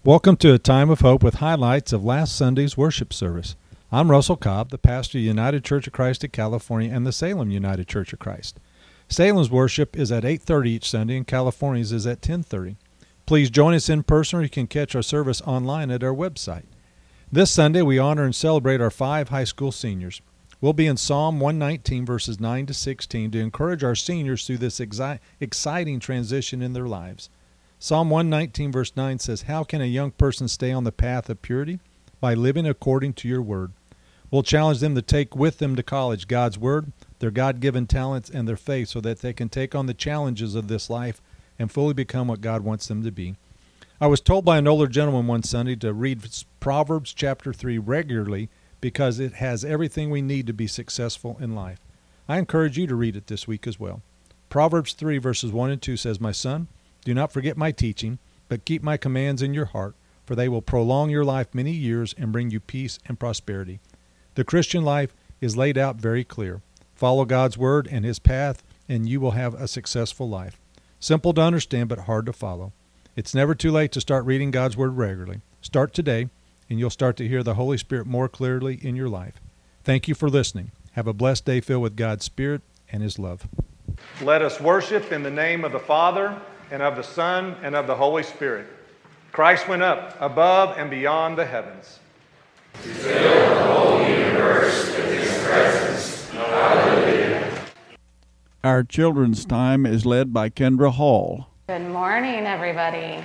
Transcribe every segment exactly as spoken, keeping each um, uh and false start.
Welcome to a time of hope with highlights of last Sunday's worship service. I'm Russell Cobb, the pastor of United Church of Christ of California and the Salem United Church of Christ. Salem's worship is at eight thirty each Sunday and California's is at ten thirty. Please join us in person or you can catch our service online at our website. This Sunday we honor and celebrate our five high school seniors. We'll be in Psalm one nineteen verses nine to sixteen to encourage our seniors through this exi- exciting transition in their lives. Psalm one nineteen verse nine says, "How can a young person stay on the path of purity? By living according to your word." We'll challenge them to take with them to college God's word, their God-given talents, and their faith so that they can take on the challenges of this life and fully become what God wants them to be. I was told by an older gentleman one Sunday to read Proverbs chapter three regularly because it has everything we need to be successful in life. I encourage you to read it this week as well. Proverbs three verses one and two says, "My son, do not forget my teaching, but keep my commands in your heart, for they will prolong your life many years and bring you peace and prosperity." The Christian life is laid out very clear. Follow God's word and his path, and you will have a successful life. Simple to understand, but hard to follow. It's never too late to start reading God's word regularly. Start today, and you'll start to hear the Holy Spirit more clearly in your life. Thank you for listening. Have a blessed day filled with God's Spirit and his love. Let us worship in the name of the Father, and of the Son, and of the Holy Spirit. Christ went up above and beyond the heavens. To fill the whole universe with his presence. Hallelujah. Our children's time is led by Kendra Hall. Good morning, everybody.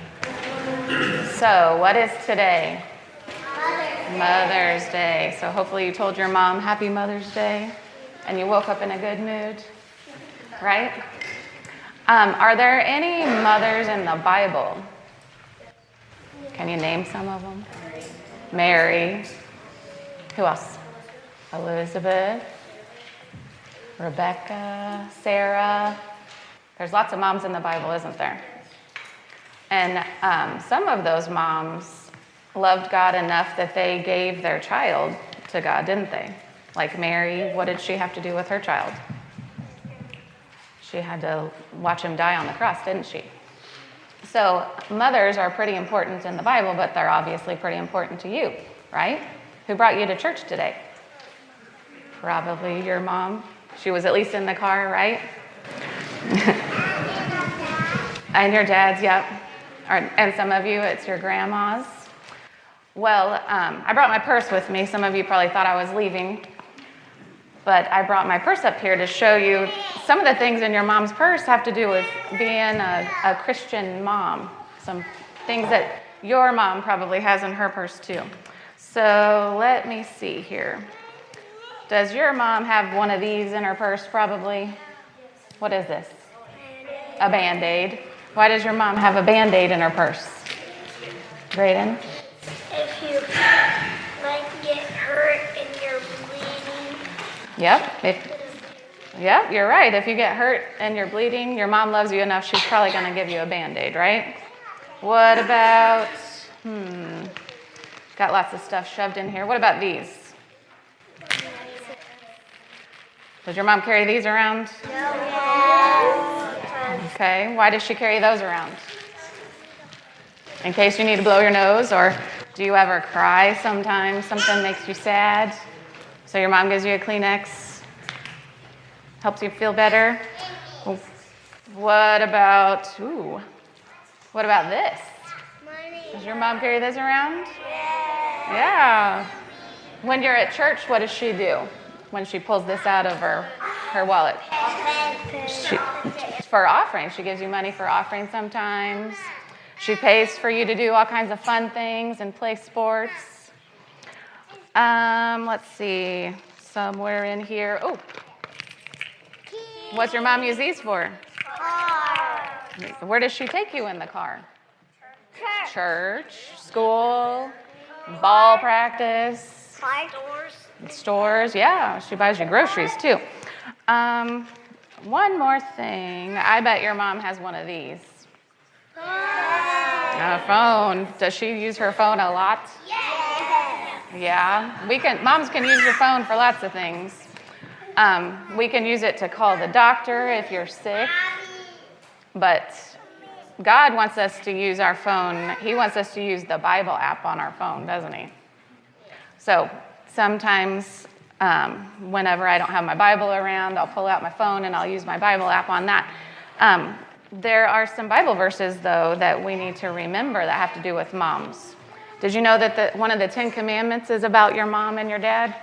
So, what is today? Mother's Day. Mother's Day. So hopefully you told your mom Happy Mother's Day, and you woke up in a good mood, right? Um, are there any mothers in the Bible? Can you name some of them? Mary. Who else? Elizabeth. Rebecca. Sarah. There's lots of moms in the Bible, isn't there? And um, some of those moms loved God enough that they gave their child to God, didn't they? Like Mary, what did she have to do with her child? She had to watch him die on the cross, didn't she? So mothers are pretty important in the Bible, but they're obviously pretty important to you, right? Who brought you to church today? Probably your mom. She was at least in the car, right? And your dad's, yep. Or, and some of you, it's your grandma's. Well, um, I brought my purse with me. Some of you probably thought I was leaving. But I brought my purse up here to show you some of the things in your mom's purse have to do with being a, a Christian mom. Some things that your mom probably has in her purse too. So let me see here. Does your mom have one of these in her purse probably? What is this? A Band-Aid. Why does your mom have a Band-Aid in her purse? Graydon? If you like get hurt and you're bleeding. Yep. If, yep, you're right. If you get hurt and you're bleeding, your mom loves you enough, she's probably going to give you a Band-Aid, right? What about, hmm, got lots of stuff shoved in here. What about these? Does your mom carry these around? No. Okay. Why does she carry those around? In case you need to blow your nose, or do you ever cry sometimes? Something makes you sad? So your mom gives you a Kleenex, helps you feel better. What about, ooh, what about this? Money. Does your mom carry this around? Yeah. Yeah. When you're at church, what does she do when she pulls this out of her, her wallet? She, for offering. She gives you money for offering sometimes. She pays for you to do all kinds of fun things and play sports. Um, let's see, somewhere in here. Oh, what's your mom use these for? Car. Where does she take you in the car? Church. Church, school, ball practice, Stores. stores. Yeah, she buys you groceries too. Um, one more thing. I bet your mom has one of these. A phone. Does she use her phone a lot? Yeah. Yeah, we can. Moms can use your phone for lots of things. Um, we can use it to call the doctor if you're sick, but God wants us to use our phone. He wants us to use the Bible app on our phone, doesn't he? So sometimes um, whenever I don't have my Bible around, I'll pull out my phone and I'll use my Bible app on that. Um, there are some Bible verses, though, that we need to remember that have to do with moms. Did you know that the, one of the Ten Commandments is about your mom and your dad?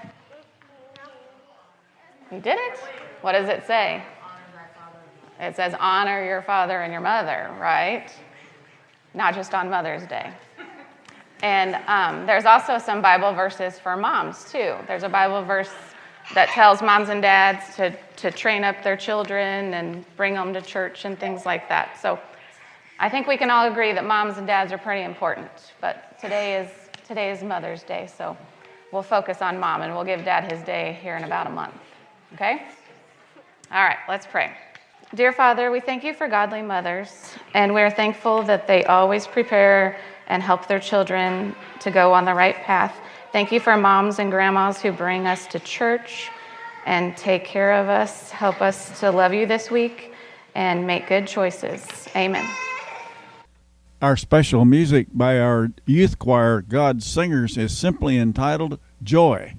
You didn't? What does it say? It says, honor your father and your mother, right? Not just on Mother's Day. And um, there's also some Bible verses for moms, too. There's a Bible verse that tells moms and dads to, to train up their children and bring them to church and things like that. So I think we can all agree that moms and dads are pretty important. But today is, today is Mother's Day, so we'll focus on mom, and we'll give dad his day here in about a month. Okay? All right, let's pray. Dear Father, we thank you for godly mothers, and we're thankful that they always prepare and help their children to go on the right path. Thank you for moms and grandmas who bring us to church and take care of us. Help us to love you this week and make good choices. Amen. Our special music by our youth choir, God's Singers, is simply entitled Joy.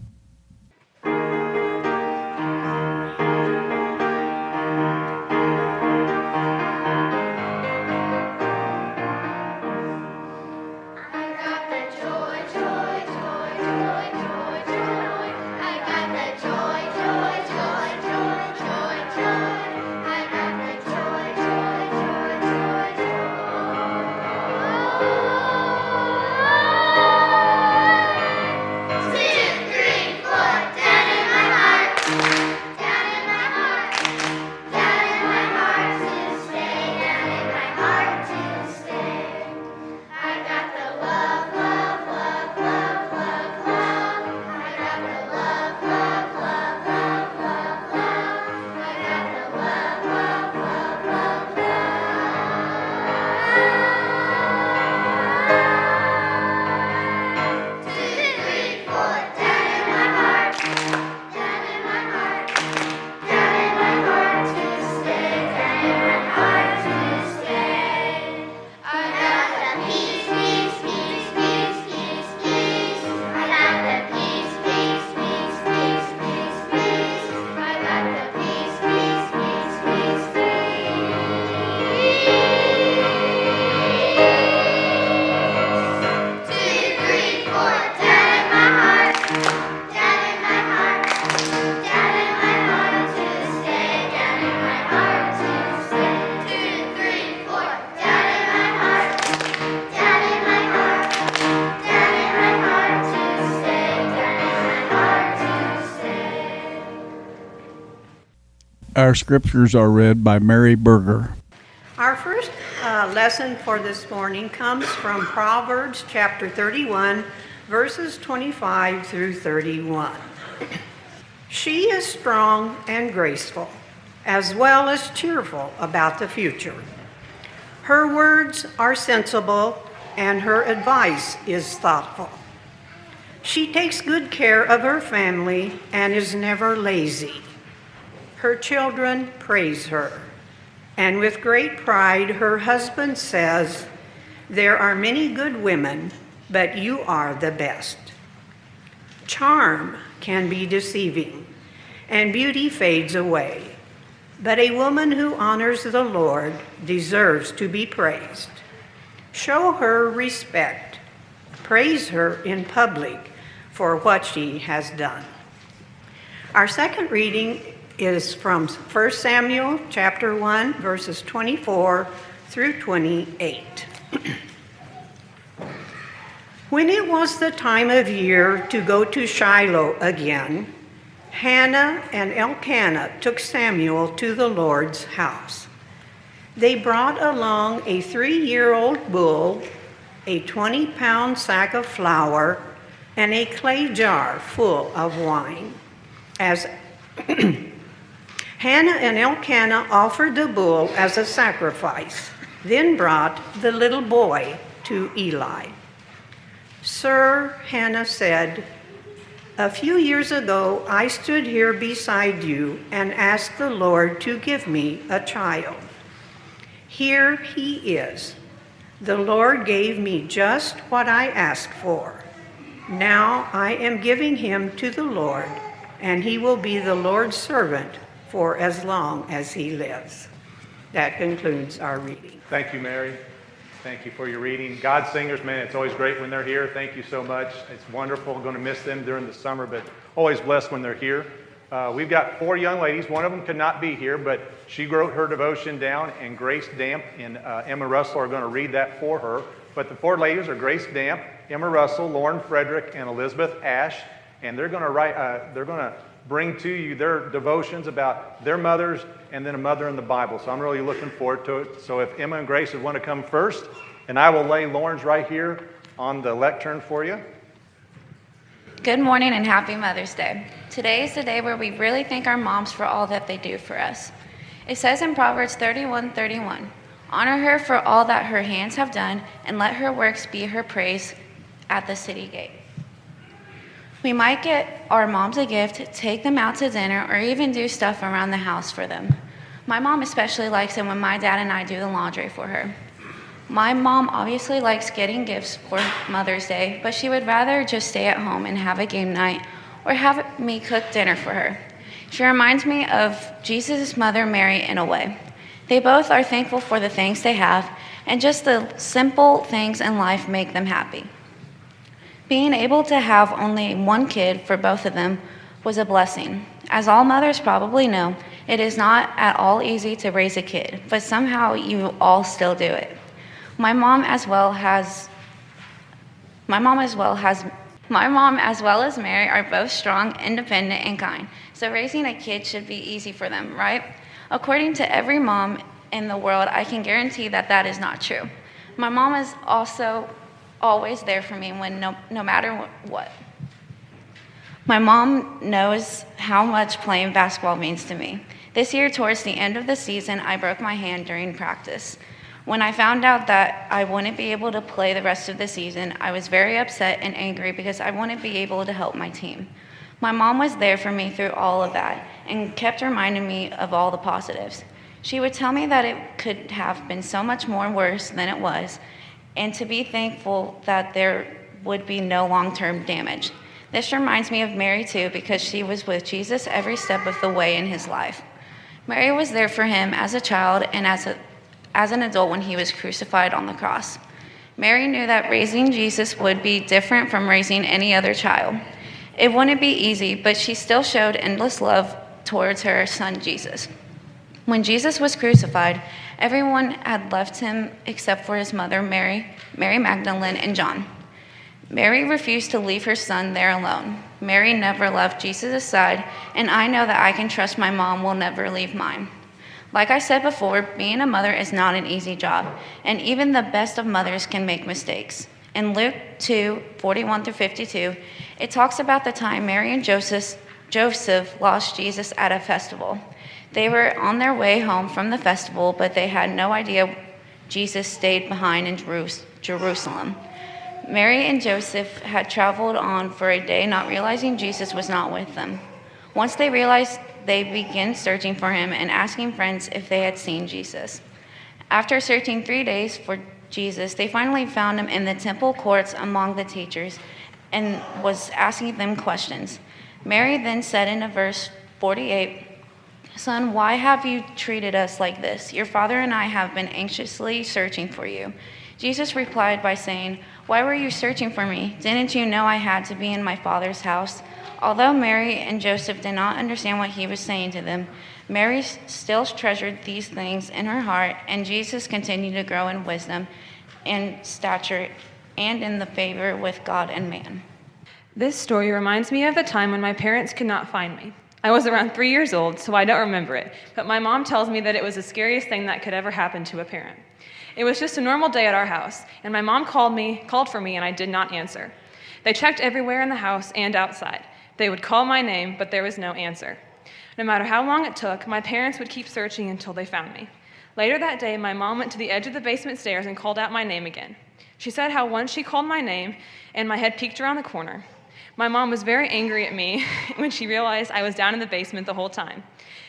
Our scriptures are read by Mary Berger. Our first uh, lesson for this morning comes from Proverbs chapter thirty-one, verses twenty-five through thirty-one. She is strong and graceful, as well as cheerful about the future. Her words are sensible, and her advice is thoughtful. She takes good care of her family and is never lazy. Her children praise her, and with great pride her husband says, "There are many good women, but you are the best." Charm can be deceiving, and beauty fades away, but a woman who honors the Lord deserves to be praised. Show her respect. Praise her in public for what she has done. Our second reading is from First Samuel chapter one, verses twenty-four through twenty-eight. When it was the time of year to go to Shiloh again, Hannah and Elkanah took Samuel to the Lord's house. They brought along a three-year-old bull, a twenty-pound sack of flour, and a clay jar full of wine. As Hannah and Elkanah offered the bull as a sacrifice, then brought the little boy to Eli. "Sir," Hannah said, "a few years ago I stood here beside you and asked the Lord to give me a child. Here he is. The Lord gave me just what I asked for. Now I am giving him to the Lord, and he will be the Lord's servant for as long as he lives. That concludes our reading. Thank you, Mary. Thank you for your reading. God Singers, man, it's always great when they're here. Thank you so much. It's wonderful. I'm going to miss them during the summer, but always blessed when they're here. Uh, we've got four young ladies. One of them could not be here, but she wrote her devotion down, and Grace Damp and uh, Emma Russell are going to read that for her. But the four ladies are Grace Damp, Emma Russell, Lauren Frederick, and Elizabeth Ash, and they're going to write. Uh, they're going to bring to you their devotions about their mothers and then a mother in the Bible. So I'm really looking forward to it. So if Emma and Grace would want to come first, and I will lay Lauren's right here on the lectern for you. Good morning and happy Mother's Day. Today is the day where we really thank our moms for all that they do for us. It says in Proverbs thirty-one thirty-one, honor her for all that her hands have done, and let her works be her praise at the city gate. We might get our moms a gift, take them out to dinner, or even do stuff around the house for them. My mom especially likes it when my dad and I do the laundry for her. My mom obviously likes getting gifts for Mother's Day, but she would rather just stay at home and have a game night or have me cook dinner for her. She reminds me of Jesus' mother, Mary, in a way. They both are thankful for the things they have, and just the simple things in life make them happy. Being able to have only one kid for both of them was a blessing. As all mothers probably know, it is not at all easy to raise a kid, but somehow you all still do it. My mom as well has, my mom as well has, my mom as well as Mary are both strong, independent, and kind. So raising a kid should be easy for them, right? According to every mom in the world, I can guarantee that that is not true. My mom is also always there for me when no, no matter what. My mom knows how much playing basketball means to me. This year, towards the end of the season, I broke my hand during practice. When I found out that I wouldn't be able to play the rest of the season, I was very upset and angry because I wouldn't be able to help my team. My mom was there for me through all of that and kept reminding me of all the positives. She would tell me that it could have been so much more worse than it was, and to be thankful that there would be no long-term damage. This reminds me of Mary too, because she was with Jesus every step of the way in his life. Mary was there for him as a child and as a, as an adult when he was crucified on the cross. Mary knew that raising Jesus would be different from raising any other child. It wouldn't be easy, but she still showed endless love towards her son Jesus. When Jesus was crucified, everyone had left him except for his mother, Mary, Mary Magdalene, and John. Mary refused to leave her son there alone. Mary never left Jesus' side, and I know that I can trust my mom will never leave mine. Like I said before, being a mother is not an easy job, and even the best of mothers can make mistakes. In Luke two, forty-one through fifty-two, it talks about the time Mary and Joseph, Joseph lost Jesus at a festival. They were on their way home from the festival, but they had no idea Jesus stayed behind in Jerusalem. Mary and Joseph had traveled on for a day, not realizing Jesus was not with them. Once they realized, they began searching for him and asking friends if they had seen Jesus. After searching three days for Jesus, they finally found him in the temple courts among the teachers and was asking them questions. Mary then said in verse forty-eight, "Son, why have you treated us like this? Your father and I have been anxiously searching for you." Jesus replied by saying, "Why were you searching for me? Didn't you know I had to be in my Father's house?" Although Mary and Joseph did not understand what he was saying to them, Mary still treasured these things in her heart, and Jesus continued to grow in wisdom and stature and in the favor with God and man. This story reminds me of the time when my parents could not find me. I was around three years old, so I don't remember it, but my mom tells me that it was the scariest thing that could ever happen to a parent. It was just a normal day at our house, and my mom called me, called for me, and I did not answer. They checked everywhere in the house and outside. They would call my name, but there was no answer. No matter how long it took, my parents would keep searching until they found me. Later that day, my mom went to the edge of the basement stairs and called out my name again. She said how once she called my name, and my head peeked around the corner. My mom was very angry at me when she realized I was down in the basement the whole time.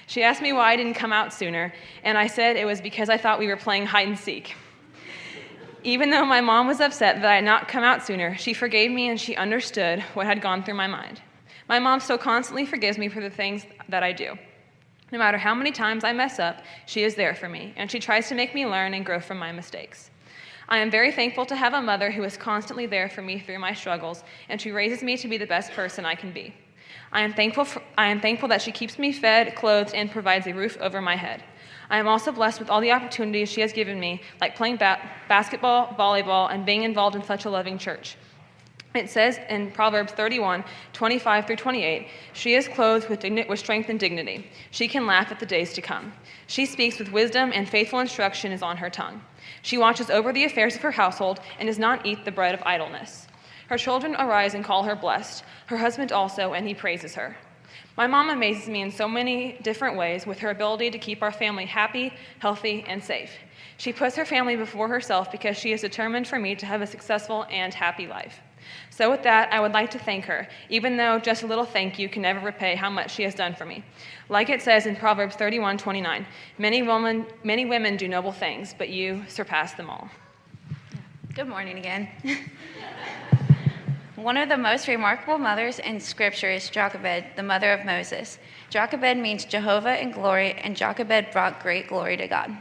She asked me why I didn't come out sooner, and I said it was because I thought we were playing hide and seek. Even though my mom was upset that I had not come out sooner, she forgave me and she understood what had gone through my mind. My mom so constantly forgives me for the things that I do. No matter how many times I mess up, she is there for me, and she tries to make me learn and grow from my mistakes. I am very thankful to have a mother who is constantly there for me through my struggles, and she raises me to be the best person I can be. I am thankful for, I am thankful that she keeps me fed, clothed, and provides a roof over my head. I am also blessed with all the opportunities she has given me, like playing ba- basketball, volleyball, and being involved in such a loving church. It says in Proverbs thirty-one, twenty-five through twenty-eight, she is clothed with, digni- with strength and dignity. She can laugh at the days to come. She speaks with wisdom, and faithful instruction is on her tongue. She watches over the affairs of her household and does not eat the bread of idleness. Her children arise and call her blessed, her husband also, and he praises her. My mom amazes me in so many different ways with her ability to keep our family happy, healthy, and safe. She puts her family before herself because she is determined for me to have a successful and happy life. So with that, I would like to thank her, even though just a little thank you can never repay how much she has done for me. Like it says in Proverbs thirty-one, twenty-nine, many women, many women do noble things, but you surpass them all. Good morning again. One of the most remarkable mothers in Scripture is Jochebed, the mother of Moses. Jochebed means Jehovah in glory, and Jochebed brought great glory to God.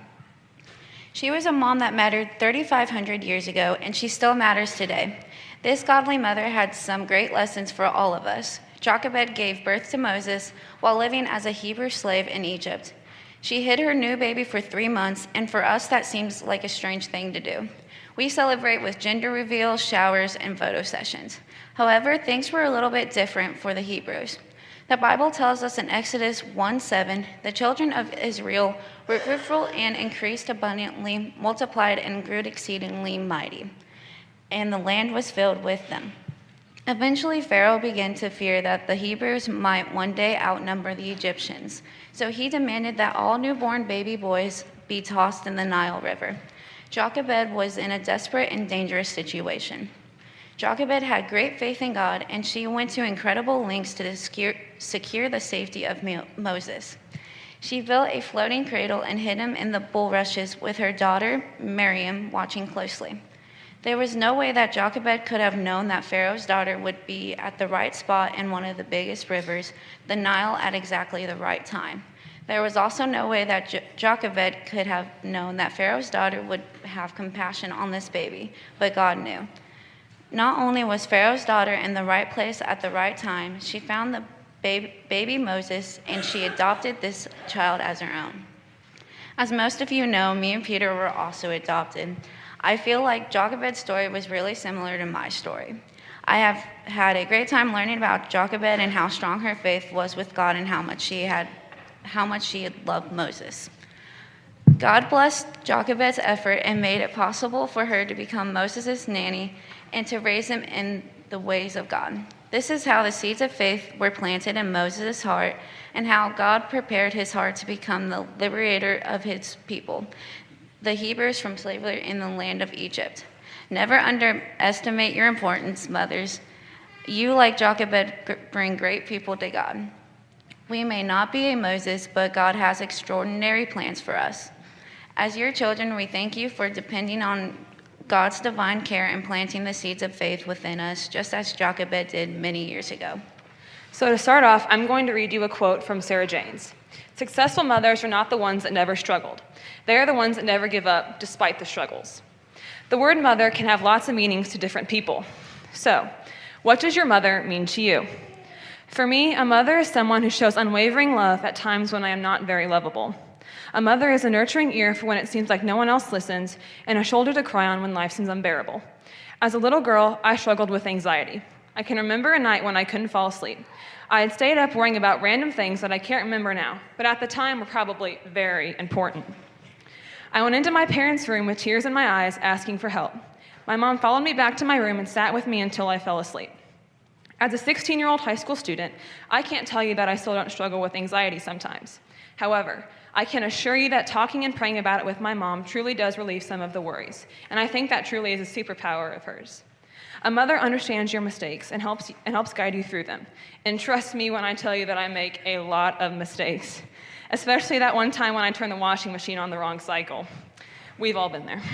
She was a mom that mattered thirty-five hundred years ago, and she still matters today. This godly mother had some great lessons for all of us. Jochebed gave birth to Moses while living as a Hebrew slave in Egypt. She hid her new baby for three months, and for us that seems like a strange thing to do. We celebrate with gender reveals, showers, and photo sessions. However, things were a little bit different for the Hebrews. The Bible tells us in Exodus one seven, the children of Israel were fruitful and increased abundantly, multiplied and grew exceedingly mighty, and the land was filled with them. Eventually, Pharaoh began to fear that the Hebrews might one day outnumber the Egyptians, so he demanded that all newborn baby boys be tossed in the Nile River. Jochebed was in a desperate and dangerous situation. Jochebed had great faith in God, and she went to incredible lengths to secure, secure the safety of Mo- Moses. She built a floating cradle and hid him in the bulrushes with her daughter, Miriam, watching closely. There was no way that Jochebed could have known that Pharaoh's daughter would be at the right spot in one of the biggest rivers, the Nile, at exactly the right time. There was also no way that jo- Jochebed could have known that Pharaoh's daughter would have compassion on this baby, but God knew. Not only was Pharaoh's daughter in the right place at the right time, she found the baby, baby Moses, and she adopted this child as her own. As most of you know, me and Peter were also adopted. I feel like Jochebed's story was really similar to my story. I have had a great time learning about Jochebed and how strong her faith was with God and how much she had, how much she had loved Moses. God blessed Jochebed's effort and made it possible for her to become Moses' nanny and to raise him in the ways of God. This is how the seeds of faith were planted in Moses' heart and how God prepared his heart to become the liberator of his people, the Hebrews, from slavery in the land of Egypt. Never underestimate your importance, mothers. You, like Jochebed, bring great people to God. We may not be a Moses, but God has extraordinary plans for us. As your children, we thank you for depending on God's divine care and planting the seeds of faith within us, just as Jochebed did many years ago. So to start off, I'm going to read you a quote from Sarah Janes. Successful mothers are not the ones that never struggled. They are the ones that never give up despite the struggles. The word mother can have lots of meanings to different people. So, what does your mother mean to you? For me, a mother is someone who shows unwavering love at times when I am not very lovable. A mother is a nurturing ear for when it seems like no one else listens, and a shoulder to cry on when life seems unbearable. As a little girl, I struggled with anxiety. I can remember a night when I couldn't fall asleep. I had stayed up worrying about random things that I can't remember now, but at the time were probably very important. I went into my parents' room with tears in my eyes, asking for help. My mom followed me back to my room and sat with me until I fell asleep. As a sixteen-year-old high school student, I can't tell you that I still don't struggle with anxiety sometimes. However, I can assure you that talking and praying about it with my mom truly does relieve some of the worries, and I think that truly is a superpower of hers. A mother understands your mistakes and helps and helps guide you through them. And trust me when I tell you that I make a lot of mistakes. especially that one time when I turned the washing machine on the wrong cycle. We've all been there.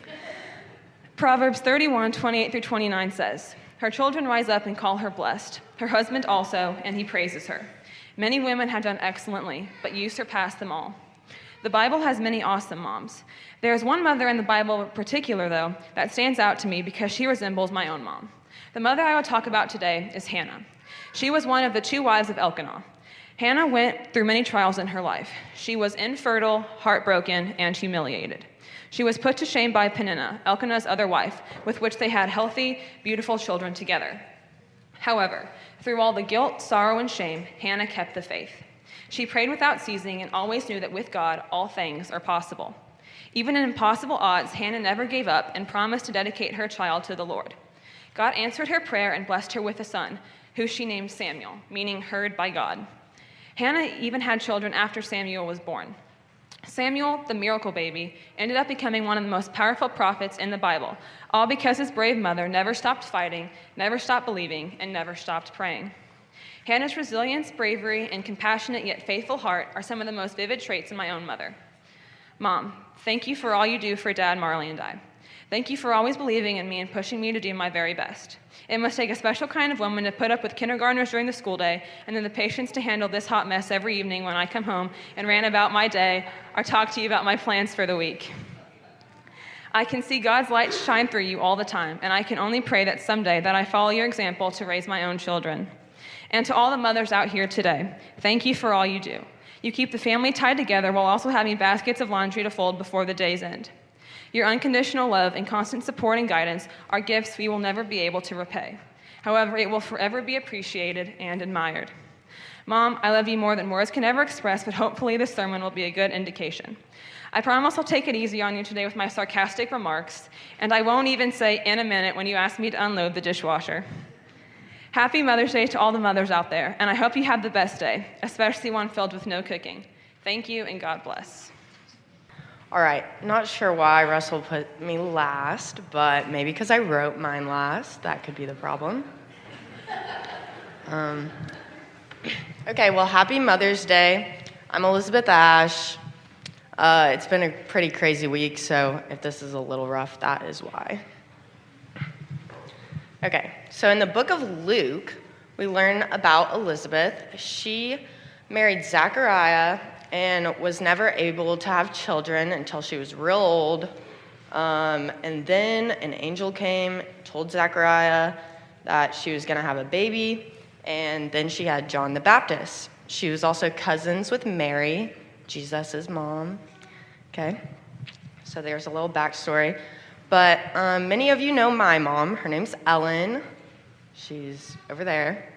Proverbs thirty-one, twenty-eight through twenty-nine says, "Her children rise up and call her blessed, her husband also, and he praises her. Many women have done excellently, but you surpass them all." The Bible has many awesome moms. There is one mother in the Bible in particular, though, that stands out to me because she resembles my own mom. The mother I will talk about today is Hannah. She was one of the two wives of Elkanah. Hannah went through many trials in her life. She was infertile, heartbroken, and humiliated. She was put to shame by Peninnah, Elkanah's other wife, with which they had healthy, beautiful children together. However, through all the guilt, sorrow, and shame, Hannah kept the faith. She prayed without ceasing and always knew that with God, all things are possible. Even in impossible odds, Hannah never gave up and promised to dedicate her child to the Lord. God answered her prayer and blessed her with a son, who she named Samuel, meaning heard by God. Hannah even had children after Samuel was born. Samuel, the miracle baby, ended up becoming one of the most powerful prophets in the Bible, all because his brave mother never stopped fighting, never stopped believing, and never stopped praying. Hannah's resilience, bravery, and compassionate yet faithful heart are some of the most vivid traits in my own mother. Mom, thank you for all you do for Dad, Marley, and I. Thank you for always believing in me and pushing me to do my very best. It must take a special kind of woman to put up with kindergartners during the school day and then the patience to handle this hot mess every evening when I come home and rant about my day or talk to you about my plans for the week. I can see God's light shine through you all the time, and I can only pray that someday that I follow your example to raise my own children. And to all the mothers out here today, thank you for all you do. You keep the family tied together while also having baskets of laundry to fold before the day's end. Your unconditional love and constant support and guidance are gifts we will never be able to repay. However, it will forever be appreciated and admired. Mom, I love you more than words can ever express, but hopefully this sermon will be a good indication. I promise I'll take it easy on you today with my sarcastic remarks, and I won't even say in a minute when you ask me to unload the dishwasher. Happy Mother's Day to all the mothers out there, and I hope you have the best day, especially one filled with no cooking. Thank you, and God bless. All right, not sure why Russell put me last, but maybe because I wrote mine last. That could be the problem. Um, okay, well, happy Mother's Day. I'm Elizabeth Ash. Uh, it's been a pretty crazy week, so if this is a little rough, that is why. Okay, so in the book of Luke, we learn about Elizabeth. She married Zachariah and was never able to have children until she was real old. Um, and then an angel came, told Zachariah that she was going to have a baby, and then she had John the Baptist. She was also cousins with Mary, Jesus' mom. Okay, so there's a little backstory. But um, many of you know my mom. Her name's Ellen. She's over there.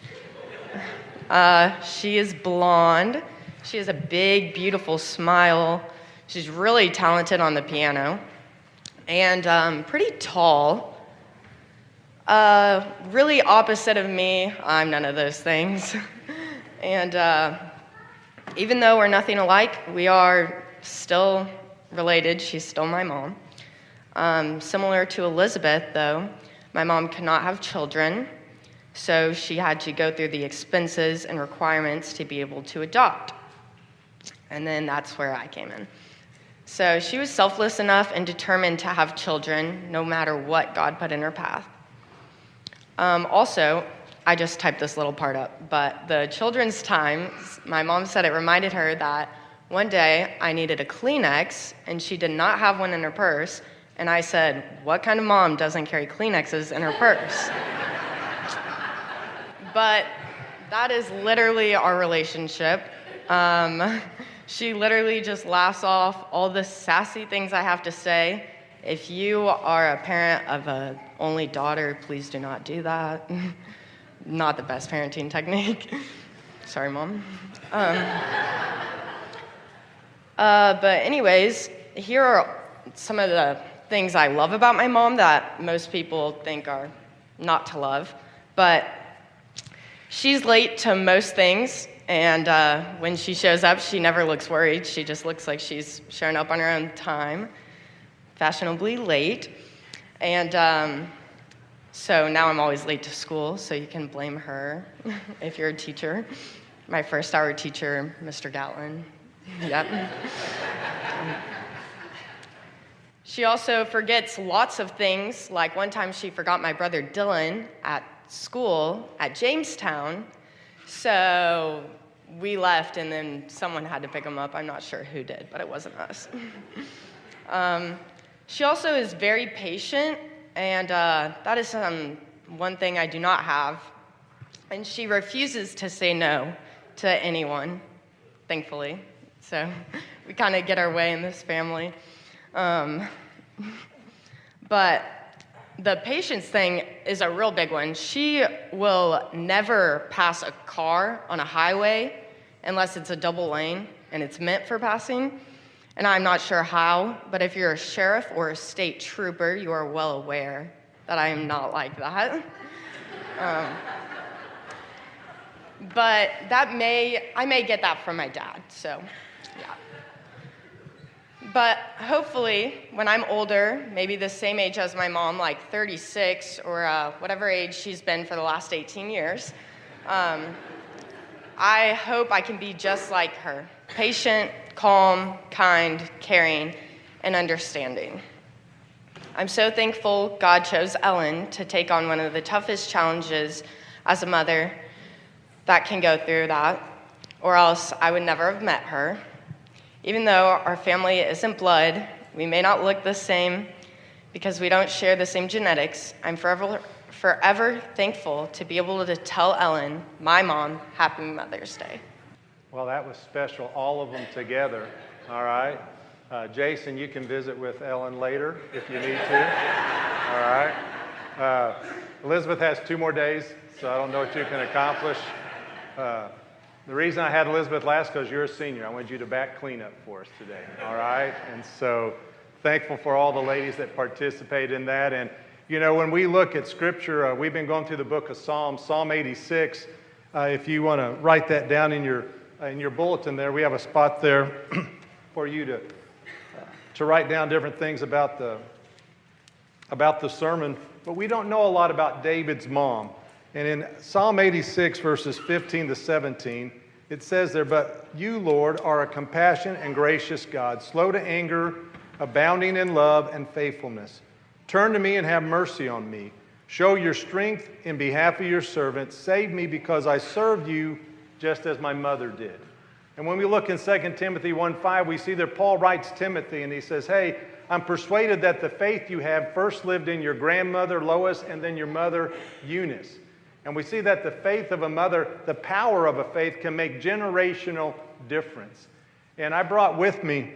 Uh, she is blonde. She has a big, beautiful smile. She's really talented on the piano and um, pretty tall. Uh, really opposite of me. I'm none of those things. and uh, even though we're nothing alike, we are still related. She's still my mom. Um, similar to Elizabeth, though, my mom could not have children, so she had to go through the expenses and requirements to be able to adopt. And then that's where I came in. So she was selfless enough and determined to have children, no matter what God put in her path. Um, also, I just typed this little part up, but the children's time, my mom said it reminded her that one day I needed a Kleenex, and she did not have one in her purse, and I said, what kind of mom doesn't carry Kleenexes in her purse? But that is literally our relationship. Um, she literally just laughs off all the sassy things I have to say. If you are a parent of an only daughter, please do not do that. Not the best parenting technique. Sorry, Mom. Um, uh, but anyways, here are some of the things I love about my mom that most people think are not to love. But she's late to most things, and uh, when she shows up, she never looks worried. She just looks like she's showing up on her own time, fashionably late. And um, so now I'm always late to school, so you can blame her if you're a teacher. my first hour teacher, Mister Gatlin. Yep. She also forgets lots of things, like one time she forgot my brother Dylan at school at Jamestown, so we left and then someone had to pick him up. I'm not sure who did, but it wasn't us. um, she also is very patient, and uh, that is um, one thing I do not have, and she refuses to say no to anyone, thankfully, so we kind of get our way in this family. Um, but the patience thing is a real big one. She will never pass a car on a highway unless it's a double lane and it's meant for passing. And I'm not sure how, but if you're a sheriff or a state trooper, you are well aware that I am not like that. um, but that may, I may get that from my dad, so yeah. But hopefully, when I'm older, maybe the same age as my mom, like thirty-six or uh, whatever age she's been for the last eighteen years, um, I hope I can be just like her, patient, calm, kind, caring, and understanding. I'm so thankful God chose Ellen to take on one of the toughest challenges as a mother that can go through that, or else I would never have met her. Even though our family isn't blood, we may not look the same because we don't share the same genetics, I'm forever, forever thankful to be able to tell Ellen, my mom, Happy Mother's Day. Well, that was special, all of them together, all right? Uh, Jason, you can visit with Ellen later if you need to, all right? Uh, Elizabeth has two more days, so I don't know what you can accomplish. Uh, The reason I had Elizabeth last because you're a senior. I wanted you to back cleanup for us today, all right? And so thankful for all the ladies that participated in that. And, you know, when we look at Scripture, uh, we've been going through the book of Psalms, Psalm eighty-six. Uh, if you want to write that down in your uh, in your bulletin there, we have a spot there for you to uh, to write down different things about the about the sermon. But we don't know a lot about David's mom. And in Psalm eighty-six, verses fifteen to seventeen, it says there, "But you, Lord, are a compassionate and gracious God, slow to anger, abounding in love and faithfulness. Turn to me and have mercy on me. Show your strength in behalf of your servant. Save me because I served you just as my mother did." And when we look in Second Timothy one five, we see that Paul writes Timothy and he says, "Hey, I'm persuaded that the faith you have first lived in your grandmother Lois and then your mother Eunice." And we see that the faith of a mother, the power of a faith, can make generational difference. And I brought with me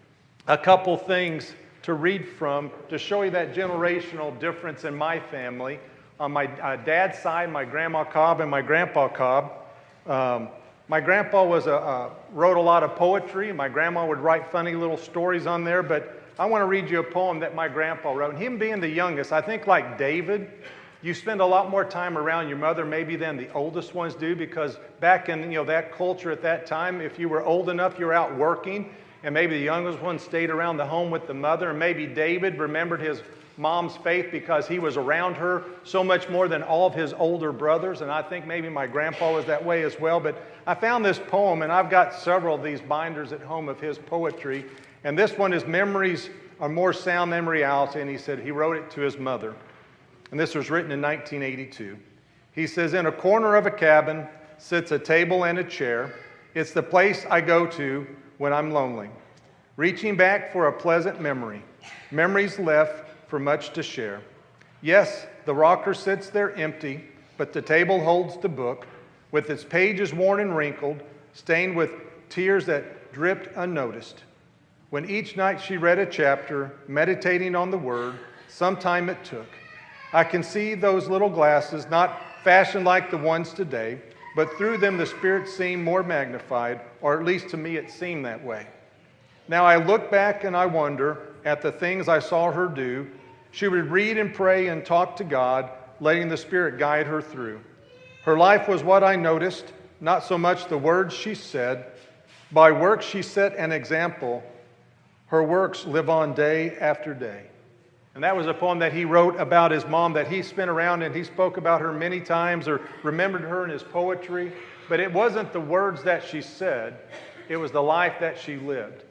a couple things to read from to show you that generational difference in my family. On my uh, dad's side, my grandma Cobb and my grandpa Cobb. Um, my grandpa was a, uh, wrote a lot of poetry. My grandma would write funny little stories on there. But I want to read you a poem that my grandpa wrote. And him being the youngest, I think like David, you spend a lot more time around your mother maybe than the oldest ones do, because back in you know that culture at that time, if you were old enough, you were out working, and maybe the youngest one stayed around the home with the mother. And maybe David remembered his mom's faith because he was around her so much more than all of his older brothers. And I think maybe my grandpa was that way as well. But I found this poem, and I've got several of these binders at home of his poetry. And this one is Memories Are More Sound Than Reality. And he said he wrote it to his mother. And this was written in nineteen eighty-two. He says, "In a corner of a cabin sits a table and a chair. It's the place I go to when I'm lonely, reaching back for a pleasant memory, memories left for much to share. Yes, the rocker sits there empty, but the table holds the book, with its pages worn and wrinkled, stained with tears that dripped unnoticed. When each night she read a chapter, meditating on the word, some time it took. I can see those little glasses, not fashioned like the ones today, but through them the Spirit seemed more magnified, or at least to me it seemed that way. Now I look back and I wonder at the things I saw her do. She would read and pray and talk to God, letting the Spirit guide her through. Her life was what I noticed, not so much the words she said. By works she set an example. Her works live on day after day." And that was a poem that he wrote about his mom that he spent around, and he spoke about her many times or remembered her in his poetry. But it wasn't the words that she said, it was the life that she lived.